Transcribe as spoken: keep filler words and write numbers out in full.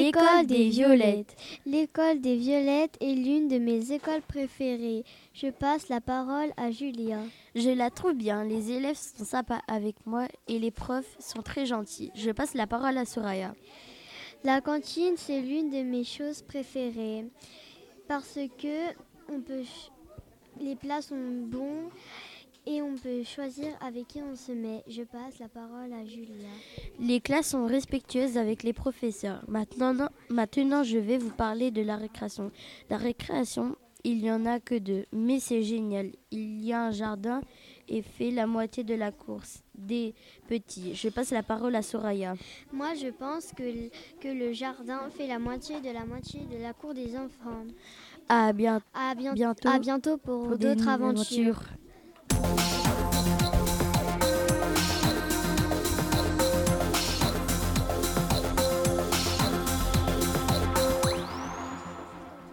L'école des violettes. L'école des violettes est l'une de mes écoles préférées. Je passe la parole à Julia. Je la trouve bien, les élèves sont sympas avec moi et les profs sont très gentils. Je passe la parole à Soraya. La cantine, c'est l'une de mes choses préférées parce que on peut ch- les plats sont bons et on peut choisir avec qui on se met. Je passe la parole à Julia. Les classes sont respectueuses avec les professeurs. Maintenant, non- maintenant, je vais vous parler de la récréation. La récréation, il n'y en a que deux, mais c'est génial. Il y a un jardin et fait la moitié de la course des petits. Je passe la parole à Soraya. Moi, je pense que, l- que le jardin fait la moitié de la moitié de la cour des enfants. À bien- À, bien- bientôt à bientôt pour, pour des d'autres nouvelles aventures. aventures.